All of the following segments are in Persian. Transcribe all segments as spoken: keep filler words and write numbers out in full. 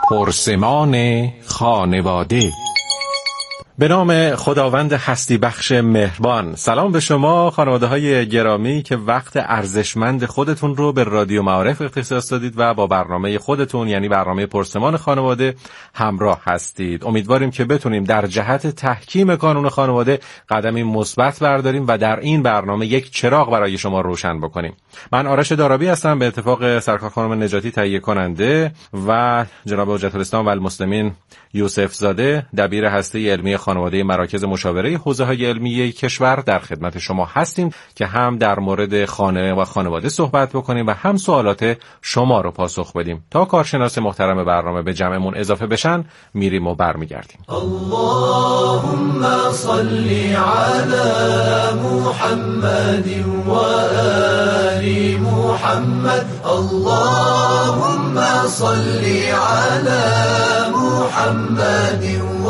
پرسمان خانواده. به نام خداوند هستی بخش مهربان. سلام به شما خانواده های گرامی که وقت ارزشمند خودتون رو به رادیو معارف اختصاص دادید و با برنامه خودتون یعنی برنامه پرسمان خانواده همراه هستید. امیدواریم که بتونیم در جهت تحکیم کانون خانواده قدمی مثبت برداریم و در این برنامه یک چراغ برای شما روشن بکنیم. من آرش دارابی هستم، به اتفاق سرکار خانم نجاتی تهیه کننده و جناب حجت الاسلام و المسلمین یوسف زاده دبیر هسته علمی خانواده مراکز مشاوره حوزه‌های علمی کشور در خدمت شما هستیم که هم در مورد خانه و خانواده صحبت بکنیم و هم سوالات شما رو پاسخ بدیم. تا کارشناس محترم برنامه به جمعمون اضافه بشن میریم و برمیگردیم. اللهم صل علی محمد و آل محمد. اللهم صل علی محمد و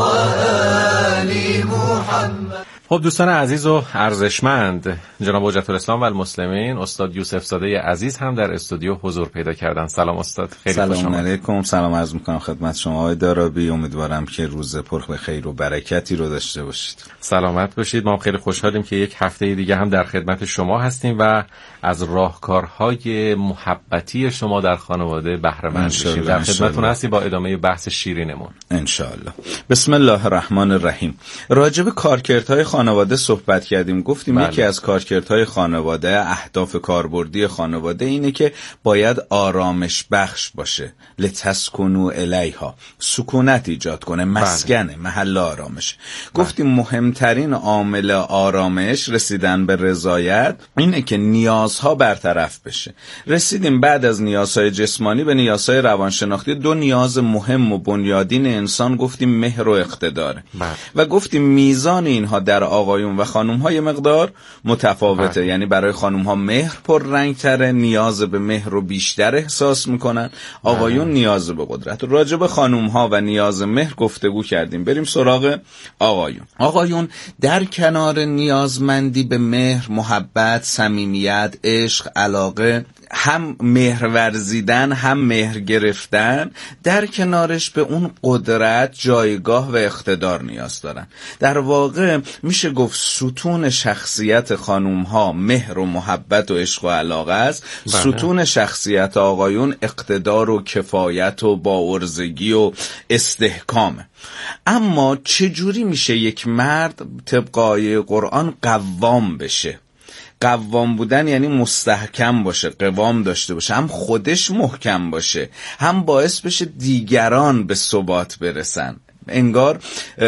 آل محمد. خب دوستان عزیز و ارزشمند، جناب حجت الاسلام و المسلمین استاد یوسف زاده عزیز هم در استودیو حضور پیدا کردن. سلام استاد، خیلی خوش سلام آمدید. علیکم. سلام عرض میکنم خدمت شما آقای دارابی. امیدوارم که روز پر خیر و برکتی رو داشته باشید. سلامت باشید. ما خیلی خوشحالیم که یک هفته دیگه هم در خدمت شما هستیم و از راهکارهای محبتی شما در خانواده بهره مند بشیم. در خدمتتون هستیم با ادامه بحث شیرینمون ان شاء الله. بسم الله الرحمن الرحیم. راجع به کارکردهای خانواده صحبت کردیم. گفتیم بله. یکی از کارکردهای خانواده، اهداف کاربردی خانواده اینه که باید آرامش بخش باشه. لتسکنوا الیها، سکونت ایجاد کنه، مسکن، بله. محل آرامش. بله. گفتیم مهمترین عامل آرامش رسیدن به رضایت اینه که نیازها برطرف بشه. رسیدیم بعد از نیازهای جسمانی به نیازهای روانشناختی. دو نیاز مهم و بنیادین انسان گفتیم مهر و اقتداره. بله. و گفتیم میزان اینها در آقایون و خانوم های مقدار متفاوته. بله. یعنی برای خانوم ها مهر پر رنگ تره، نیاز به مهر رو بیشتر احساس میکنن. آقایون بله. نیاز به قدرت. راجع به خانوم ها و نیاز مهر گفتگو کردیم. بریم سراغ آقایون. آقایون در کنار نیازمندی به مهر، محبت، صمیمیت، عشق، علاقه، هم مهر ورزیدن هم مهر گرفتن، در کنارش به اون قدرت، جایگاه و اقتدار نیاز دارن. در واقع میشه گفت ستون شخصیت خانوم ها مهر و محبت و عشق و علاقه است. بله. ستون شخصیت آقایون اقتدار و کفایت و باورزگی و استحکامه. اما چجوری میشه یک مرد طبق آیه قرآن قوام بشه؟ قوام بودن یعنی مستحکم باشه، قوام داشته باشه، هم خودش محکم باشه، هم باعث بشه دیگران به ثبات برسن. انگار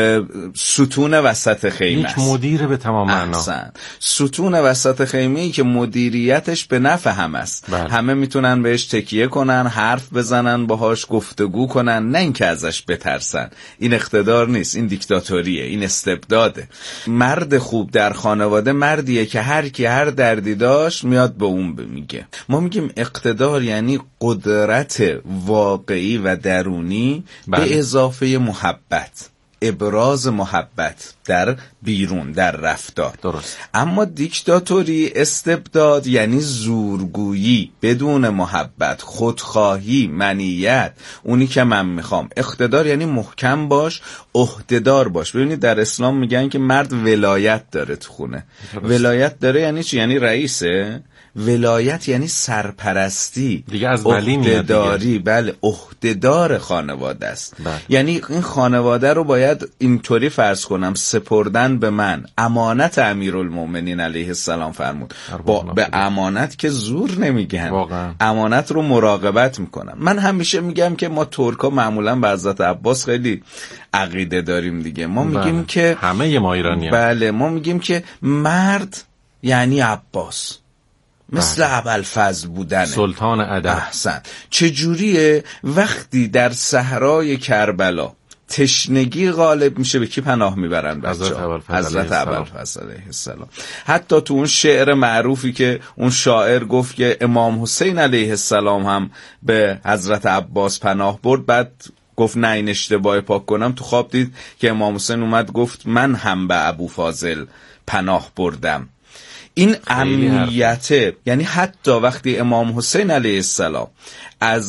ستون وسط خیمه است. یک مدیر به تمام معنا. احسن. ستون وسط خیمه ای که مدیریتش به نفع هم است. بله. همه میتونن بهش تکیه کنن، حرف بزنن، باهاش گفتگو کنن، نه اینکه ازش بترسن. این اقتدار نیست، این دیکتاتوریه، این استبداده. مرد خوب در خانواده مردیه که هر کی هر دردی داشت میاد به اون میگه. ما میگیم اقتدار یعنی قدرت واقعی و درونی. بله. به اضافه محبت، ابراز محبت در بیرون، در رفتار. درست. اما دیکتاتوری، استبداد یعنی زورگویی بدون محبت، خودخواهی، منیت، اونی که من میخوام. اقتدار یعنی محکم باش، عهدهدار باش. ببینید در اسلام میگن که مرد ولایت داره تو خونه. درست. ولایت داره یعنی چی؟ یعنی رئیسه. ولایت یعنی سرپرستی دیگه، از ولی میاد دیگه. بله، عهدهدار خانواده است. بله. یعنی این خانواده رو باید اینطوری فرض کنم، سپردن به من. امانت امیرالمومنین علیه السلام فرمود با به امانت که زور نمیگن، واقعا. امانت رو مراقبت میکنن. من همیشه میگم که ما ترکا معمولا به حضرت عباس خیلی عقیده داریم دیگه. ما بله. میگیم که همه ما ایرانی‌ها. بله، ما میگیم که مرد یعنی عباس، مثل ابوالفضل بودنه، سلطان ادب. احسن. چجوریه؟ وقتی در صحرای کربلا تشنگی غالب میشه، به کی پناه میبرن بچه‌ها؟ حضرت ابوالفضل علیه السلام. حتی تو اون شعر معروفی که اون شاعر گفت که امام حسین علیه السلام هم به حضرت عباس پناه برد، بعد گفت نه این اشتباه، پاک کنم. تو خواب دید که امام حسین اومد گفت من هم به ابوفاضل پناه بردم. این امنیته. یعنی حتی وقتی امام حسین علیه السلام از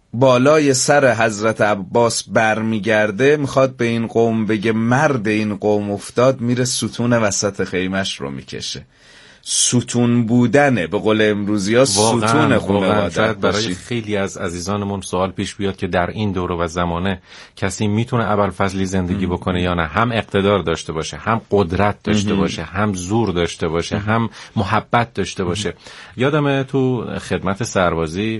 بالای سر حضرت عباس برمیگرده، میخواد به این قوم بگه مرد این قوم افتاد، میره ستون وسط خیمش رو میکشه. ستون بودنه، به قول امروزی ها ستون خانواده. شاید برای خیلی از عزیزانمون سوال پیش بیاد که در این دوره و زمانه کسی میتونه ابوالفضلی زندگی ام. بکنه یا نه؟ هم اقتدار داشته باشه، هم قدرت داشته ام. باشه، هم زور داشته باشه، ام. هم محبت داشته باشه. ام. یادمه تو خدمت سربازی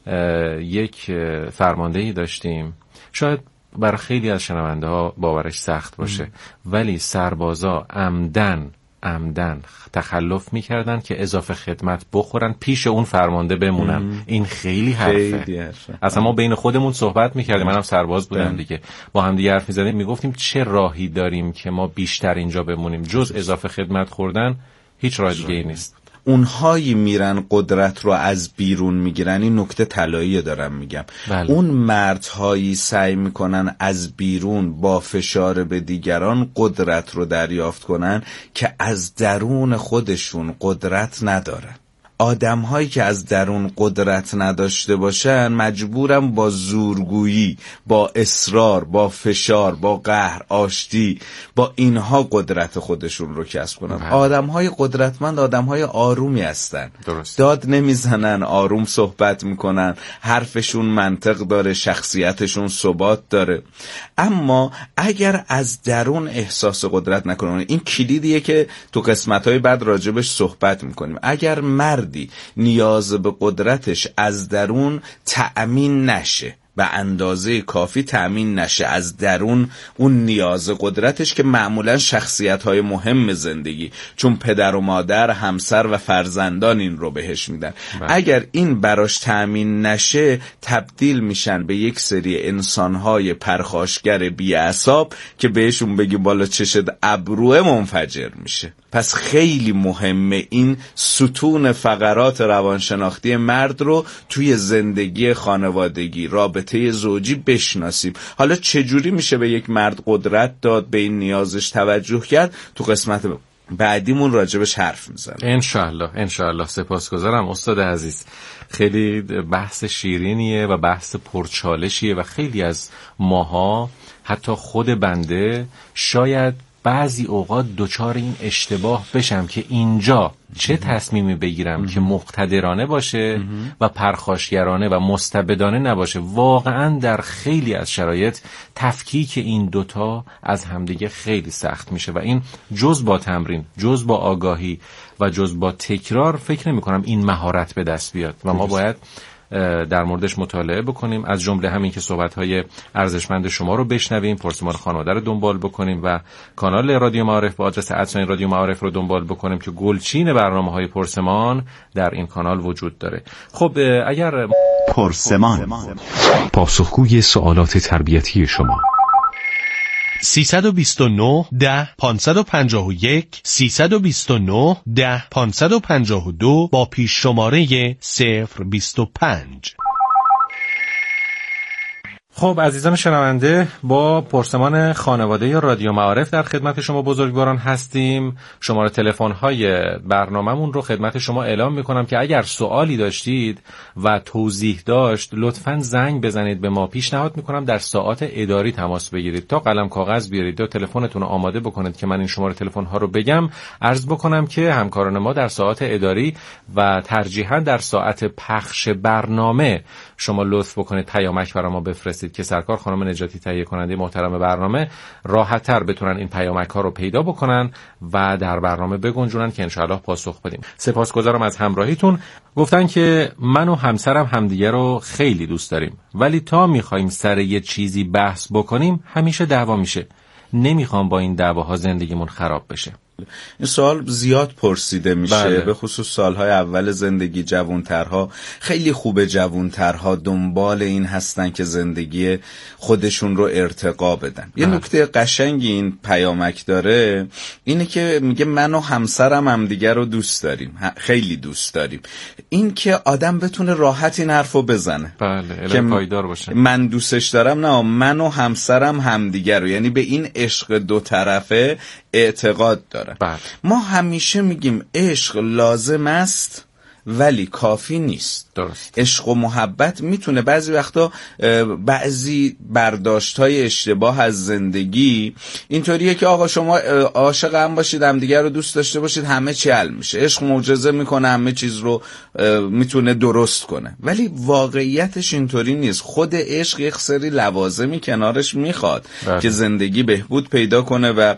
یک فرماندهی داشتیم، شاید برای خیلی از شنونده ها باورش سخت باشه، ام. ولی سربازا عمدن عمدن تخلف میکردن که اضافه خدمت بخورن پیش اون فرمانده بمونن. ام. این خیلی حرفه. خیلی حرفه. اصلا ما بین خودمون صحبت میکردیم، منم سرباز بودم دیگه، با هم دیگه حرف میزدیم، میگفتیم چه راهی داریم که ما بیشتر اینجا بمونیم؟ جز اضافه خدمت خوردن هیچ راه دیگه ای نیست. اونهایی میرن قدرت رو از بیرون میگیرن، این نکته طلایی دارم میگم. بله. اون مردهایی سعی میکنن از بیرون با فشار به دیگران قدرت رو دریافت کنن که از درون خودشون قدرت ندارن. آدم هایی که از درون قدرت نداشته باشن مجبورن با زورگویی، با اصرار، با فشار، با قهر، آشتی، با اینها قدرت خودشون رو کسب کنن. آدم های قدرتمند آدم های آرومی هستن. درست. داد نمیزنن، آروم صحبت میکنن، حرفشون منطق داره، شخصیتشون ثبات داره. اما اگر از درون احساس قدرت نکنن، این کلیدیه که تو قسمت های بعد راجبش صحبت میکنیم. اگر مرد نیاز به قدرتش از درون تأمین نشه، به اندازه کافی تأمین نشه از درون اون نیاز قدرتش که معمولا شخصیت‌های مهم زندگی، چون پدر و مادر، همسر و فرزندان این رو بهش میدن، بله. اگر این براش تأمین نشه تبدیل میشن به یک سری انسان‌های پرخاشگر بی‌اعصاب که بهشون بگی بالا چشت ابروه منفجر میشه. پس خیلی مهمه این ستون فقرات روانشناختی مرد رو توی زندگی خانوادگی، رابطه زوجی بشناسیم. حالا چجوری میشه به یک مرد قدرت داد، به این نیازش توجه کرد؟ تو قسمت بعدیمون راجبش حرف میزنم انشالله. انشالله. سپاسگزارم استاد عزیز، خیلی بحث شیرینیه و بحث پرچالشیه و خیلی از ماها، حتی خود بنده، شاید بعضی اوقات دوچار این اشتباه بشم که اینجا چه تصمیمی بگیرم که مقتدرانه باشه و پرخاشگرانه و مستبدانه نباشه. واقعا در خیلی از شرایط تفکیک این دوتا از همدیگه خیلی سخت میشه و این جز با تمرین، جز با آگاهی و جز با تکرار فکر نمی کنم این مهارت به دست بیاد و ما باید در موردش مطالعه بکنیم، از جمله همین که صحبت‌های ارزشمند شما رو بشنویم، پرسمان خانواده رو دنبال بکنیم و کانال رادیو معارف با آدرس ادساین رادیو معارف رو دنبال بکنیم که گلچین برنامه‌های پرسمان در این کانال وجود داره. خب اگر پرسمان پاسخگوی سوالات تربیتی شما سیصد و بیست و نه ده پانصد و پنجاه و یک سیصد و بیست و نه ده پانصد و پنجاه و دو با پیش شماره صفر بیست و پنج. خب عزیزان شنونده، با پرسمان خانواده رادیو معارف در خدمت شما بزرگواران هستیم. شماره تلفن‌های برنامه‌مون رو خدمت شما اعلام می‌کنم که اگر سوالی داشتید و توضیح داشت لطفاً زنگ بزنید به ما. پیشنهاد می‌کنم در ساعات اداری تماس بگیرید، تا قلم کاغذ بیارید و تلفنتون رو آماده بکنید که من این شماره تلفن‌ها رو بگم. عرض بکنم که همکاران ما در ساعات اداری و ترجیحاً در ساعت پخش برنامه شما لطف بکنید پیامک برای ما بفرستید که سرکار خانم نجاتی تهیه کننده محترم برنامه راحت‌تر بتونن این پیامک ها رو پیدا بکنن و در برنامه بگنجونن که انشاءالله پاسخ بدیم. سپاسگزارم از همراهیتون. گفتن که من و همسرم همدیگه رو خیلی دوست داریم، ولی تا میخوایم سر یه چیزی بحث بکنیم همیشه دعوا میشه. نمیخوام با این دعواها زندگیمون خراب بشه. این سوال زیاد پرسیده میشه. بله. به خصوص سالهای اول زندگی جوانترها خیلی خوبه، جوانترها دنبال این هستن که زندگی خودشون رو ارتقا بدن. یه نکته قشنگی این پیامک داره اینه که میگه من و همسرم همدیگه رو دوست داریم، خیلی دوست داریم. این که آدم بتونه راحت این حرفو بزنه، بله، که پایدار باشه. من دوستش دارم، نه من و همسرم همدیگه رو، یعنی به این عشق دو طرفه اعتقاد داره. بله. ما همیشه میگیم عشق لازم است ولی کافی نیست. درست. عشق و محبت میتونه بعضی وقتا بعضی برداشت‌های اشتباه از زندگی اینطوریه که آقا شما عاشق هم باشید، هم دیگر رو دوست داشته باشید، همه چی حل میشه. عشق معجزه میکنه، همه چیز رو میتونه درست کنه. ولی واقعیتش اینطوری نیست. خود عشق یک سری لوازمی کنارش میخواد بله. که زندگی بهبود پیدا کنه و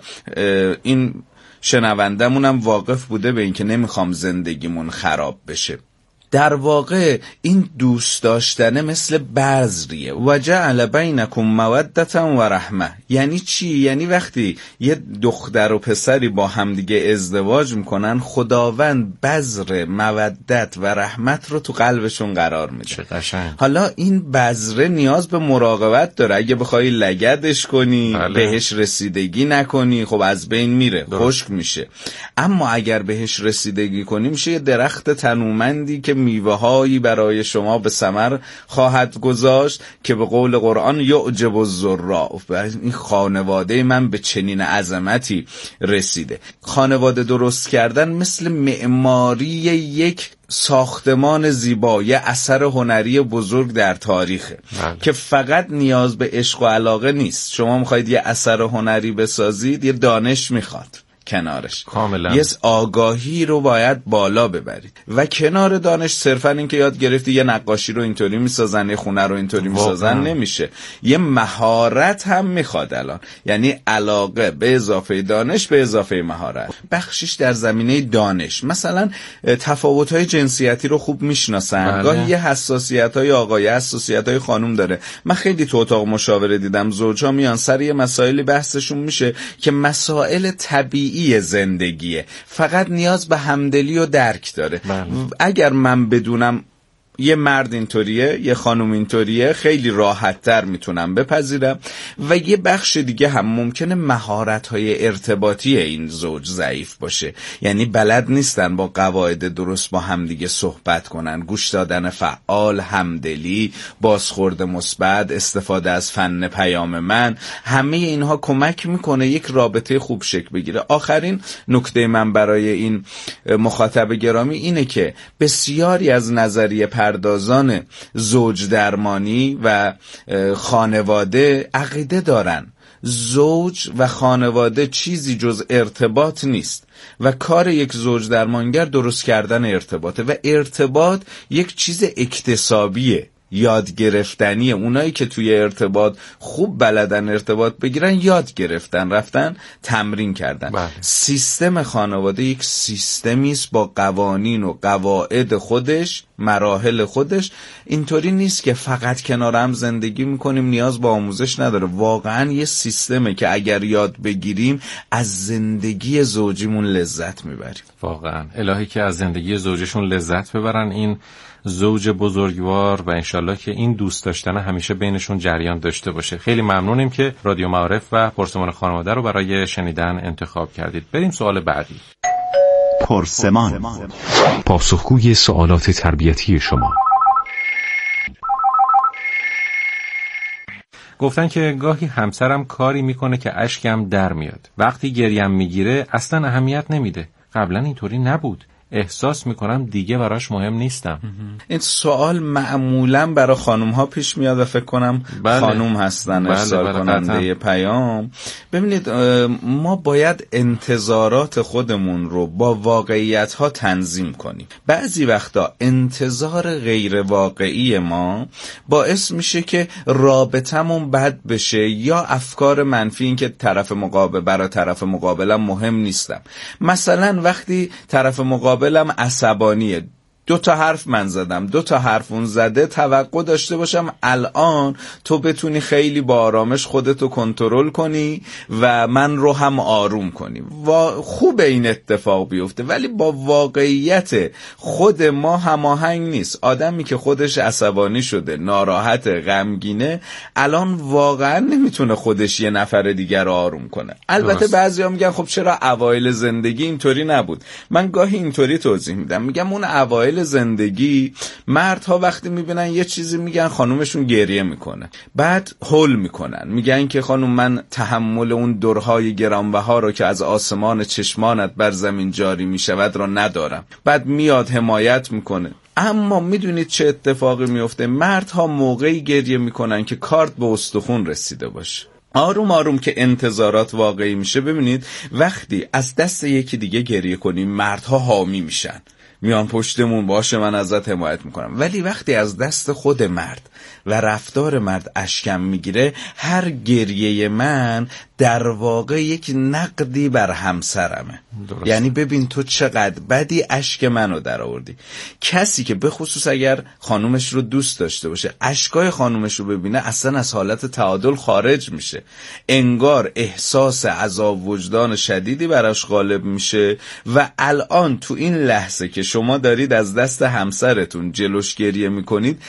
این شنوندمون هم واقف بوده به این که نمیخوام زندگیمون خراب بشه. در واقع این دوست داشتن مثل بذریه. و جعل بینکم مودة و رحمه. یعنی چی؟ یعنی وقتی یه دختر و پسری با همدیگه ازدواج میکنن، خداوند بذر مودت و رحمت رو تو قلبشون قرار میده. حالا این بذره نیاز به مراقبت داره. اگه بخوای لگدش کنی بله. بهش رسیدگی نکنی، خب از بین میره، خشک میشه. اما اگر بهش رسیدگی کنی میشه یه درخت تنومندی که میوه‌هایی برای شما به ثمر خواهد گذاشت که به قول قرآن یعجب الزراع. این خانواده من به چنین عظمتی رسیده. خانواده درست کردن مثل معماری یک ساختمان زیبا، یه اثر هنری بزرگ در تاریخه بله. که فقط نیاز به عشق و علاقه نیست. شما میخواید یه اثر هنری بسازید، یه دانش میخواد کنارش، کاملا یه آگاهی رو باید بالا ببرید و کنار دانش صرفا این که یاد گرفتی یه نقاشی رو اینطوری میسازن، یه خونه رو اینطوری میسازن نمیشه. یه مهارت هم میخواد الان، یعنی علاقه به اضافه دانش به اضافه مهارت. بخشش در زمینه دانش، مثلا تفاوت‌های جنسیتی رو خوب میشناسن بله. گاهی یه حساسیت‌های آقا، یه حساسیت‌های خانم داره. من خیلی تو اتاق مشاوره دیدم زوجا میان سر یه مسائلی بحثشون میشه که مسائل طبیعی زندگیه، فقط نیاز به همدلی و درک داره بله. اگر من بدونم یه مرد اینطوریه، یه خانم اینطوریه، خیلی راحت تر میتونم بپذیرم. و یه بخش دیگه هم ممکنه مهارت‌های ارتباطی این زوج ضعیف باشه، یعنی بلد نیستن با قواعد درست با همدیگه صحبت کنن، گوش دادن فعال، همدلی، بازخورد مثبت، استفاده از فن پیام من، همه اینها کمک میکنه یک رابطه خوب شکل بگیره. آخرین نکته من برای این مخاطب گرامی اینه که بسیاری از نظریه پردازان زوج درمانی و خانواده عقیده دارن زوج و خانواده چیزی جز ارتباط نیست و کار یک زوج درمانگر درست کردن ارتباطه و ارتباط یک چیز اکتسابیه، یاد گرفتنیه. اونایی که توی ارتباط خوب بلدن ارتباط بگیرن، یاد گرفتن، رفتن تمرین کردن بله. سیستم خانواده یک سیستمی است با قوانین و قواعد خودش، مراحل خودش. اینطوری نیست که فقط کنار هم زندگی میکنیم، نیاز به آموزش نداره. واقعا یه سیستمه که اگر یاد بگیریم از زندگی زوجیمون لذت میبریم. واقعا الهی که از زندگی زوجشون لذت ببرن این زوج بزرگوار و انشالله که این دوست داشتن همیشه بینشون جریان داشته باشه. خیلی ممنونیم که رادیو معارف و پرسمان خانواده رو برای شنیدن انتخاب کردید. بریم سوال بعدی. پرسمان، پاسخگوی سوالات تربیتی شما. گفتن که گاهی همسرم کاری میکنه که اشکم در میاد، وقتی گریم میگیره اصلا اهمیت نمیده. قبلا اینطوری نبود، احساس میکنم دیگه براش مهم نیستم. این سوال معمولا برای خانوم ها پیش میاد و فکر کنم بله. خانوم هستن بله ارسال بله کننده بله. پیام. ببینید ما باید انتظارات خودمون رو با واقعیت ها تنظیم کنیم. بعضی وقتا انتظار غیر واقعی ما باعث میشه که رابطمون بد بشه یا افکار منفی، این که طرف مقابل برای طرف مقابلم مهم نیستم. مثلا وقتی طرف مقابل بلم عصبانیه، دو تا حرف من زدم، دو تا حرف اون زده، توقع داشته باشم الان تو بتونی خیلی با آرامش خودتو کنترل کنی و من رو هم آروم کنی. خوبه این اتفاق بیفته، ولی با واقعیت خود ما هماهنگ نیست. آدمی که خودش عصبانی شده، ناراحت، غمگینه، الان واقعا نمیتونه خودش یه نفر دیگر رو آروم کنه. البته بعضیا میگن خب چرا اوایل زندگی اینطوری نبود. من گاهی اینطوری توضیح میدم، میگم اون اوایل مسائل زندگی مردها وقتی میبینن یه چیزی میگن خانومشون گریه میکنه، بعد هول میکنن، میگن که خانوم من تحمل اون درهای گرانبها رو که از آسمان چشمانت بر زمین جاری میشود را ندارم، بعد میاد حمایت میکنه. اما میدونید چه اتفاقی میفته؟ مردها موقعی گریه میکنن که کارد به استخون رسیده باشه. آروم آروم که انتظارات واقعی میشه، ببینید وقتی از دست یکی دیگه گریه کنیم مردها حامی میشن، میان پشتمون، باشه من ازت حمایت میکنم. ولی وقتی از دست خود مرد و رفتار مرد اشکم میگیره، هر گریه من در واقع یک نقدی بر همسرمه. درست. یعنی ببین تو چقدر بدی، اشک منو در آوردی. کسی که به خصوص اگر خانومش رو دوست داشته باشه، اشکای خانومش رو ببینه اصلا از حالت تعادل خارج میشه، انگار احساس عذاب وجدان شدیدی براش غالب میشه. و الان تو این لحظه که شما دارید از دست همسرتون جلوش گریه میکنید،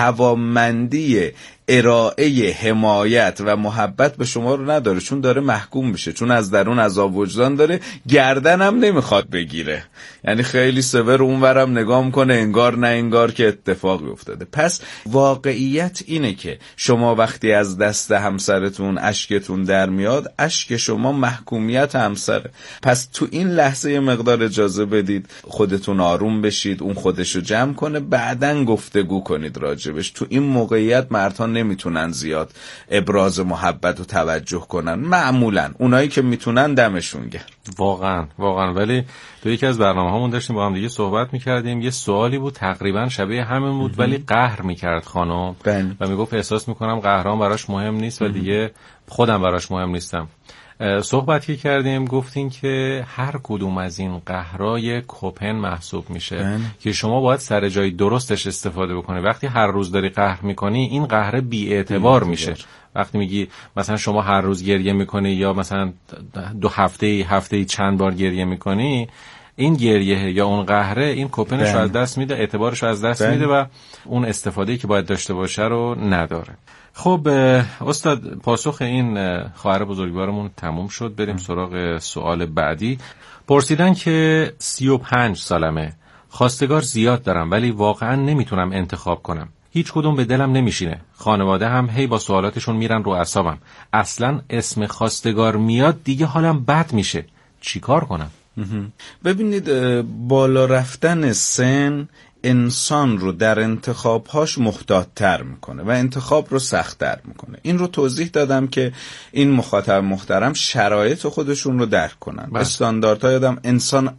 توانمندی ارائه حمایت و محبت به شما رو نداره، چون داره محکوم میشه، چون از درون عذاب وجدان داره، گردن هم نمیخواد بگیره، یعنی خیلی سور اونورم نگاه میکنه انگار نه انگار که اتفاقی افتاده. پس واقعیت اینه که شما وقتی از دست همسرتون اشکتون در میاد، اشک شما محکومیت همسره. پس تو این لحظه یه مقدار اجازه بدید خودتون آروم بشید، اون خودشو جمع کنه، بعدن گفتگو کنید راجبش. تو این موقعیت مردها نمیتونن زیاد ابراز محبت و توجه کنن، معمولا اونایی که میتونن دمشون گرم. واقعا واقعا. ولی تو یکی از برنامه‌هامون داشتیم با هم دیگه صحبت می‌کردیم، یه سوالی بود تقریبا شبیه همین بود، ولی قهر می‌کرد خانم بن. و میگفت احساس می‌کنم قهرام براش مهم نیست و دیگه خودم براش مهم نیستم. صحبتی کردیم، گفتین که هر کدوم از این قهرای کوپن محسوب میشه بن. که شما باید سر جای درستش استفاده بکنی. وقتی هر روز داری قهر میکنی، این قهر بی اعتبار میشه. وقتی میگی مثلا شما هر روز گریه میکنی یا مثلا دو هفته هفته چند بار گریه میکنی، این گریه یا اون قهره این کوپنش رو از دست میده، اعتبارش رو از دست بن. میده و اون استفاده‌ای که باید داشته باشه رو نداره. خب استاد، پاسخ این خواهر بزرگوارمون تموم شد. بریم سراغ سوال بعدی. پرسیدن که سی و پنج سالمه، خواستگار زیاد دارم ولی واقعا نمیتونم انتخاب کنم، هیچ کدوم به دلم نمیشینه، خانواده هم هی با سوالاتشون میرن رو اعصابم، اصلا اسم خواستگار میاد دیگه حالم بد میشه، چیکار کنم؟ ببینید، بالا رفتن سن انسان رو در انتخابهاش محتاط‌تر میکنه و انتخاب رو سخت‌تر میکنه. این رو توضیح دادم که این مخاطب محترم شرایط خودشون رو درک کنن. استانداردهای آدم، انسان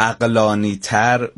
عقلانی‌تر،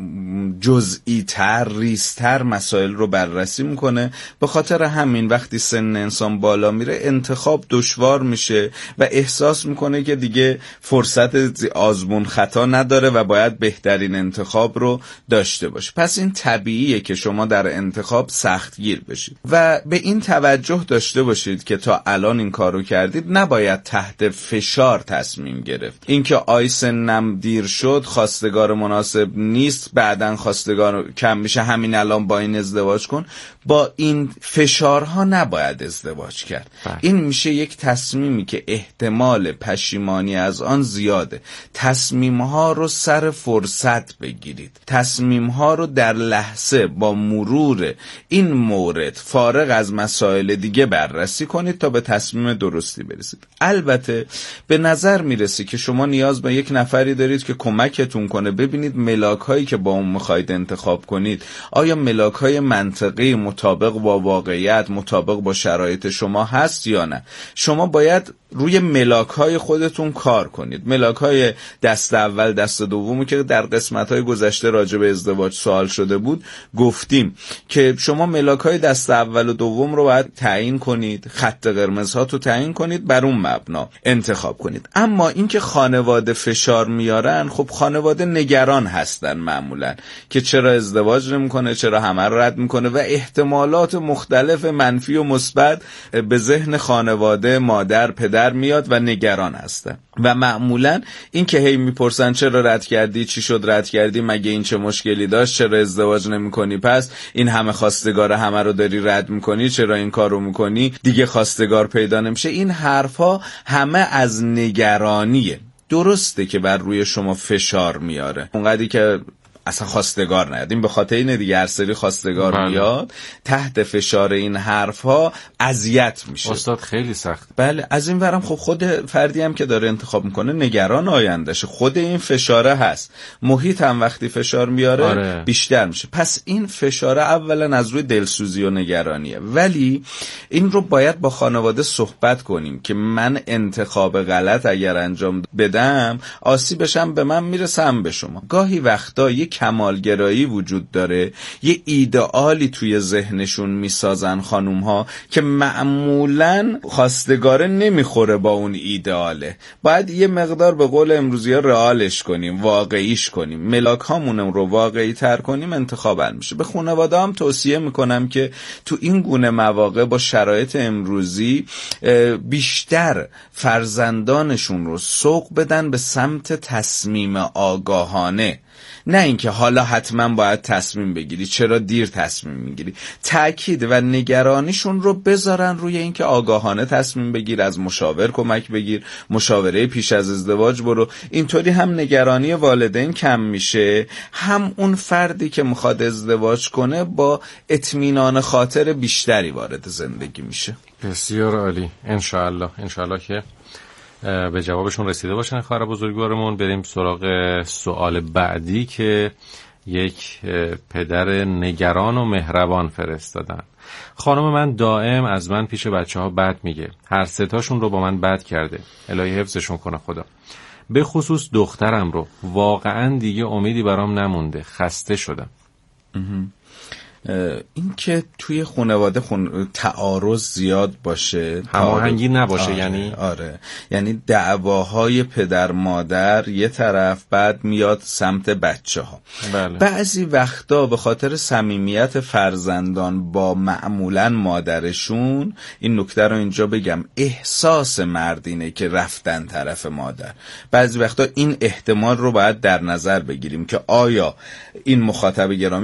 جزئی‌تر، ریزتر مسائل رو بررسی میکنه. به خاطر همین وقتی سن انسان بالا میره انتخاب دشوار میشه و احساس میکنه که دیگه فرصت آزمون خطا نداره و باید بهترین انتخاب رو داشته باشه. پس این طبیعیه که شما در انتخاب سختگیر بشید و به این توجه داشته باشید که تا الان این کارو کردید، نباید تحت فشار تصمیم گرفت. اینکه آی سنم دیر شد، خواستگار مناسب نیست، بعدن خواستگار کم میشه، همین الان با این ازدواج کن، با این فشارها نباید ازدواج کرد. بله. این میشه یک تصمیمی که احتمال پشیمانی از آن زیاده. تصمیمها رو سر فرصت بگیرید، تصمیمها رو در لحظه با مرور این مورد فارغ از مسائل دیگه بررسی کنید تا به تصمیم درستی برسید. البته به نظر میرسه که شما نیاز به یک نفری دارید که کمکتون کنه ببینید ملاک هایی که با اون میخواید انتخاب کنید آیا ملاک های منطقی مطابق با واقعیت، مطابق با شرایط شما هست یا نه. شما باید روی ملاک های خودتون کار کنید. ملاک های دست اول، دست دومی که در قسمت های گذشته راجع به ازدواج سوال شده بود گفتیم که شما ملاک های دست اول و دوم رو باید تعیین کنید، خط قرمزها رو تعیین کنید، بر اون مبنا انتخاب کنید. اما اینکه خانواده فشار میارن، خب خانواده نگران هستن معمولا که چرا ازدواج نمیکنه، چرا همه رو رد میکنه و احتمالات مختلف منفی و مثبت به ذهن خانواده، مادر، پدر میاد و نگران هستن و معمولا این که هی میپرسن چرا رد کردی، چی شد رد کردی، مگه این چه مشکلی داشت، چرا ازدواج نمیکنی، پس این همه خواستگار همه رو داری رد میکنی، چرا این کارو میکنی، دیگه خواستگار پیدا نمیشه. این حرفا همه از نگرانیه. درسته که بر روی شما فشار میاره، اونقدری که اصلا خواستگار نیاد. این به خاطر اینه دیگه هر سری خواستگار بله. میاد تحت فشار این حرف ها اذیت میشه. استاد خیلی سخت. بله. از این ورم خب خود فردی هم که داره انتخاب میکنه نگران آیندهشه، خود این فشاره هست، محیط هم وقتی فشار میاره آره. بیشتر میشه. پس این فشاره اولا از روی دلسوزی و نگرانیه، ولی این رو باید با خانواده صحبت کنیم که من انتخاب غلط اگر انجام بدم آسیبشم به من میرسه هم به شما. گاهی وقتا یه کمالگرایی وجود داره، یه ایدئالی توی ذهنشون میسازن خانوم ها که معمولاً خواستگاره نمیخوره با اون ایدئاله. باید یه مقدار به قول امروزی ها رئالش کنیم، واقعیش کنیم، ملاک هامونم رو واقعی تر کنیم، انتخاب حل میشه. به خانواده هم توصیه میکنم که تو این گونه مواقع با شرایط امروزی بیشتر فرزندانشون رو سوق بدن به سمت تصمیم آگاهانه، نه اینکه حالا حتما باید تصمیم بگیری، چرا دیر تصمیم میگیری. تأکید و نگرانیشون رو بذارن روی اینکه آگاهانه تصمیم بگیر، از مشاور کمک بگیر، مشاوره پیش از ازدواج برو. اینطوری هم نگرانی والدین کم میشه، هم اون فردی که میخواد ازدواج کنه با اطمینان خاطر بیشتری وارد زندگی میشه. بسیار عالی. انشاءالله انشاءالله که به جوابشون رسیده باشن خواهر بزرگوارمون. بریم سراغ سوال بعدی که یک پدر نگران و مهربان فرستادن. خانم من دائم از من پیش بچه ها بد میگه، هر سه تاشون رو با من بد کرده، الهی حفظشون کنه خدا. به خصوص دخترم رو، واقعا دیگه امیدی برام نمونده، خسته شدم. این که توی خانواده خون... تعارض زیاد باشه، هماهنگی نباشه، آره، یعنی آره یعنی دعواهای پدر مادر یه طرف، بعد میاد سمت بچه ها. بله. بعضی وقتا به خاطر صمیمیت فرزندان با معمولا مادرشون، این نکته رو اینجا بگم، احساس مردینه که رفتن طرف مادر. بعضی وقتا این احتمال رو باید در نظر بگیریم که آیا این مخاطب گرامی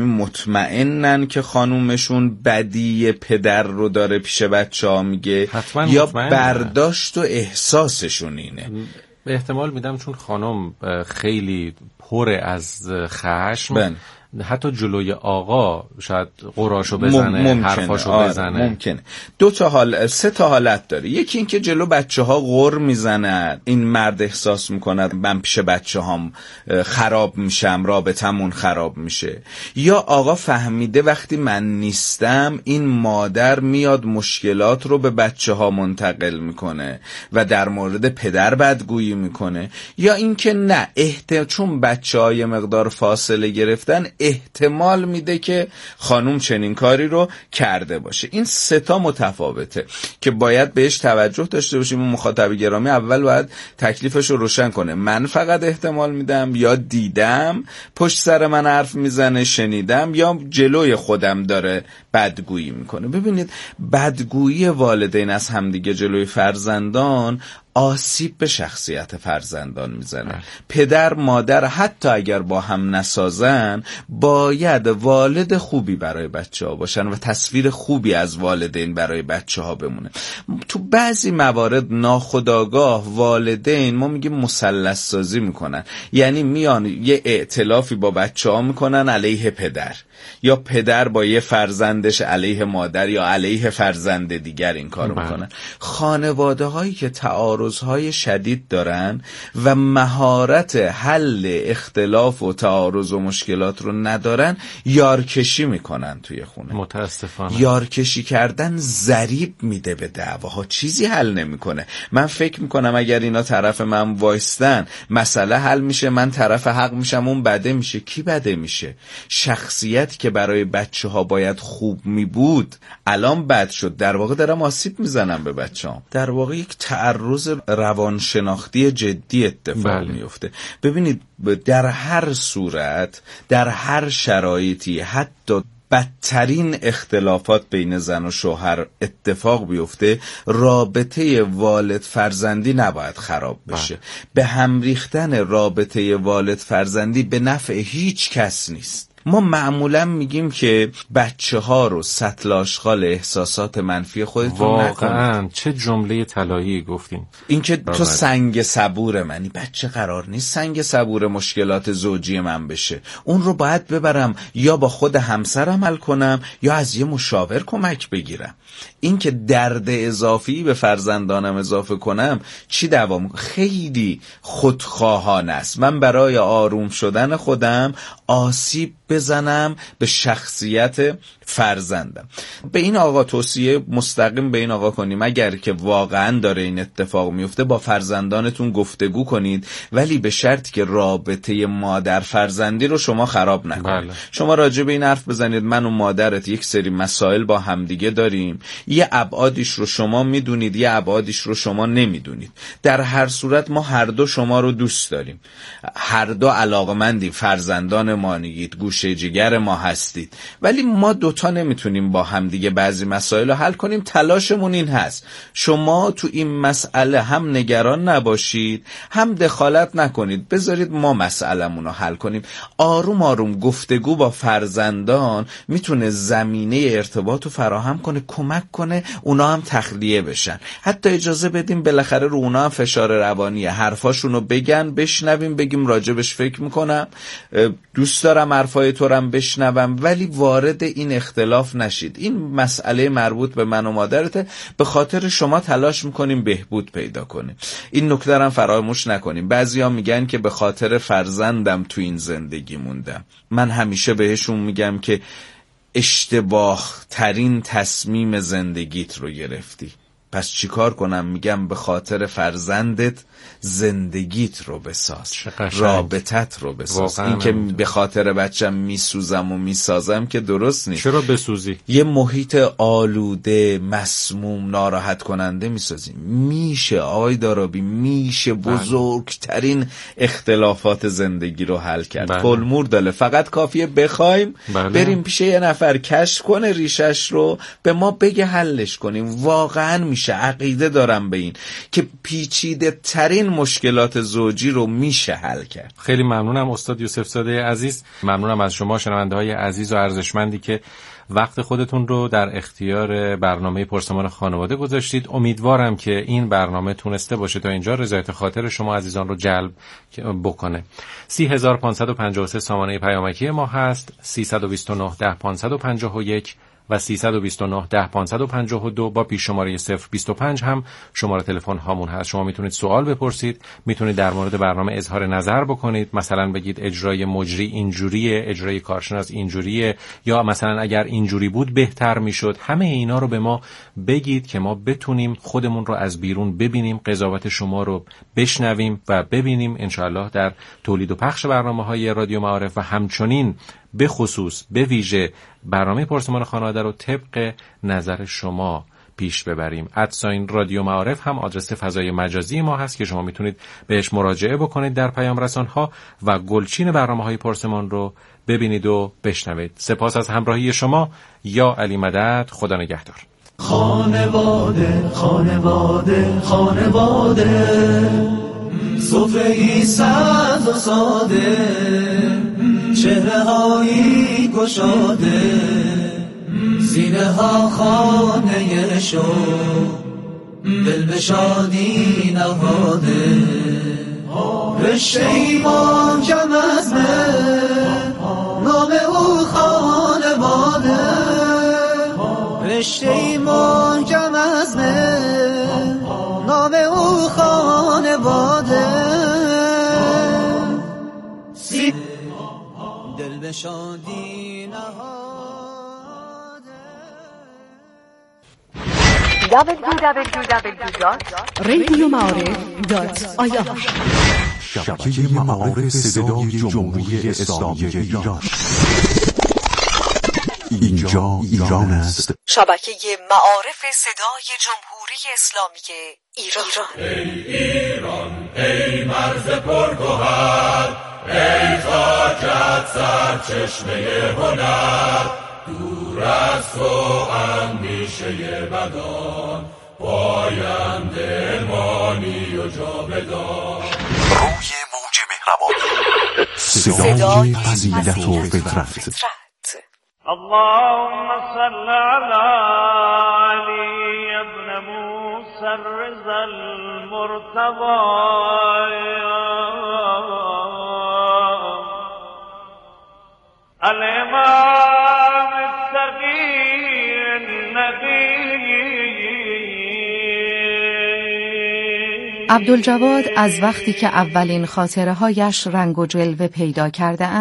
مطمئنن که خانومشون بدی پدر رو داره پیش بچه ها میگه، یا برداشت و احساسشون اینه. به احتمال میدم چون خانم خیلی پر از خشم، بن. حتی جلوی آقا شاید قراشو بزنه، حرفاشو آره بزنه. ممکنه. دو تا حال، سه تا حالت داره. یکی این که جلو بچه ها غر میزنه، این مرد احساس میکنه من پیش بچه هام خراب میشم، رابطمون خراب میشه. یا آقا فهمیده وقتی من نیستم این مادر میاد مشکلات رو به بچه ها منتقل میکنه و در مورد پدر بدگویی میکنه. یا این که نه، احت... چون بچه های مقدار فاصله گرفتن احتمال میده که خانوم چنین کاری رو کرده باشه. این سه تا متفاوته که باید بهش توجه داشته باشیم. اون مخاطب گرامی اول باید تکلیفش رو روشن کنه. من فقط احتمال میدم، یا دیدم پشت سر من حرف میزنه، شنیدم، یا جلوی خودم داره بدگویی میکنه. ببینید بدگویی والدین از همدیگه جلوی فرزندان آسیب به شخصیت فرزندان میزنه. پدر مادر حتی اگر با هم نسازن باید والد خوبی برای بچه ها باشن و تصویر خوبی از والدین برای بچه ها بمونه. تو بعضی موارد ناخودآگاه والدین ما میگیم مثلث سازی میکنن، یعنی میان یه ائتلافی با بچه ها میکنن علیه پدر، یا پدر با یه فرزندش علیه مادر، یا علیه فرزند دیگر این کارو میکنن. خانواده هایی که تعارضهای شدید دارن و مهارت حل اختلاف و تعارض و مشکلات رو ندارن، یارکشی میکنن توی خونه. متاسفانه یارکشی کردن ضریب میده به دعواها، چیزی حل نمیکنه. من فکر میکنم اگر اینا طرف من وایستن مسئله حل میشه، من طرف حق میشم، اون بده میشه. کی بده میشه؟ شخصیت که برای بچه ها باید خوب می بود الان بد شد. در واقع دارم آسیب میزنم به بچه ها. در واقع یک تعرض روانشناختی جدی اتفاق بله. میفته. ببینید در هر صورت، در هر شرایطی، حتی بدترین اختلافات بین زن و شوهر اتفاق بیفته، رابطه والد فرزندی نباید خراب بشه. به هم ریختن رابطه والد فرزندی به نفع هیچ کس نیست. ما معمولا میگیم که بچه ها رو سطل آشغال احساسات منفی خودتون نکنید. واقعا چه جمله طلایی گفتین. این که تو سنگ صبور منی، بچه قرار نیست سنگ صبور مشکلات زوجی من بشه. اون رو باید ببرم یا با خود همسرم حل کنم یا از یه مشاور کمک بگیرم. این که درد اضافی به فرزندانم اضافه کنم چی دوام؟ خیلی خودخواهانه است. من برای آروم شدن خودم آسیب بزنم به شخصیت فرزندم. به این آقا توصیه مستقیم به این آقا کنیم اگر که واقعا داره این اتفاق میفته با فرزندانتون گفتگو کنید، ولی به شرطی که رابطه مادر فرزندی رو شما خراب نکنید. بله. شما راجع به این حرف بزنید من و مادرت یک سری مسائل با همدیگه داریم، یه ابعادش رو شما میدونید یه ابعادش رو شما نمیدونید. در هر صورت ما هر دو شما رو دوست داریم، هر دو علاقمندیم، فرزندان ما نگید، گوشه جگر ما هستید، ولی ما دوتا نمیتونیم با همدیگه بعضی مسائل رو حل کنیم. تلاشمون این هست شما تو این مسئله هم نگران نباشید هم دخالت نکنید، بذارید ما مسئله‌مون رو حل کنیم. آروم آروم گفتگو با فرزندان میتونه زمینه ارتباط رو فراهم کنه، کمک کنه اونا هم تخلیه بشن. حتی اجازه بدیم بالاخره رو اونا هم فشار روانیه، حرفاشون رو بگن، بشنویم، بگیم راجبش فکر میکنم، دوست دارم حرفای تو رو هم بشنوم، ولی وارد این اختلاف نشید. این مسئله مربوط به من و مادرته، به خاطر شما تلاش میکنیم بهبود پیدا کنیم. این نکته رو فراموش نکنیم. بعضیا میگن که به خاطر فرزندم تو این زندگی موندم. من همیشه بهشون میگم که اشتباه ترین تصمیم زندگیت رو گرفتی. پس چیکار کنم؟ میگم به خاطر فرزندت زندگیت رو بساز، رابطت رو بساز. این که به خاطر بچم میسوزم و میسازم که درست نیست. چرا بسوزی؟ یه محیط آلوده، مسموم، ناراحت کننده میسازیم. میشه آقای دارابی، میشه بزرگترین اختلافات زندگی رو حل کرد. کلمور داره، فقط کافیه بخوایم بله. بریم پیش یه نفر کشف کنه ریشش رو، به ما بگه حلش کنیم. واقعا میشه. عقیده دارم به این که پیچیده ترین مشکلات زوجی رو میشه حل کرد. خیلی ممنونم استاد یوسف زاده عزیز. ممنونم از شما شنونده های عزیز و ارزشمندی که وقت خودتون رو در اختیار برنامه پرسمان خانواده گذاشتید. امیدوارم که این برنامه تونسته باشه تا اینجا رضایت خاطر شما عزیزان رو جلب بکنه. سی هزار پانصد و پنجاه و سه سامانه پیامکی ما هست، سیصد و بیست و نه ده پانصد و پنجاه و یک و سیصد و بیست و نه ده پانصد و پنجاه و دو با پیش شماره صفر بیست و پنج هم شماره تلفن هامون هست. شما میتونید سوال بپرسید، میتونید در مورد برنامه اظهار نظر بکنید، مثلا بگید اجرای مجری اینجوریه، اجرای کارشناس اینجوریه، یا مثلا اگر اینجوری بود بهتر میشد. همه اینا رو به ما بگید که ما بتونیم خودمون رو از بیرون ببینیم، قضاوت شما رو بشنویم و ببینیم انشاءالله در تولید و پخش برنامه‌های رادیو معارف و همچنین به خصوص به ویژه برنامه پرسمان خانواده رو طبق نظر شما پیش ببریم. ادساین رادیو معارف هم آدرس فضای مجازی ما هست که شما میتونید بهش مراجعه بکنید در پیام رسان‌ها و گلچین برنامه‌های پرسمان رو ببینید و بشنوید. سپاس از همراهی شما. یا علی مدد. خدا نگهدار. خانواده خانواده خانواده صفحه‌ای سبز و ساده، چهره‌هایی گشاده، سینه ها خانه شو، دل به شادی نهاده، رشته ایمان کم از مه، نام او خانواده، رشته ایمان کم از مه، نام او خانواده، دل به شادی نهاده. دبلیو دبلیو دبلیو دات رادیو معارف دات آی آر شبکه معارف صدای جمهوری اسلامی ایران. اینجا ایران است. شبکه معارف صدای جمهوری اسلامی ایران. ای ایران ای مرز پرگوهر، ای خاکت سرچشمه هنر، دور از تو اندیشه بدان، پاینده مانی و جاودان. روی موج مهربانی صدای فضیلت و فطرت. اللهم صل على علي ابن موسى الرضا المرتضى الإمام التقي النبي. عبدالجواد از وقتی که اولین خاطره هایش رنگ و جلوه پیدا کرده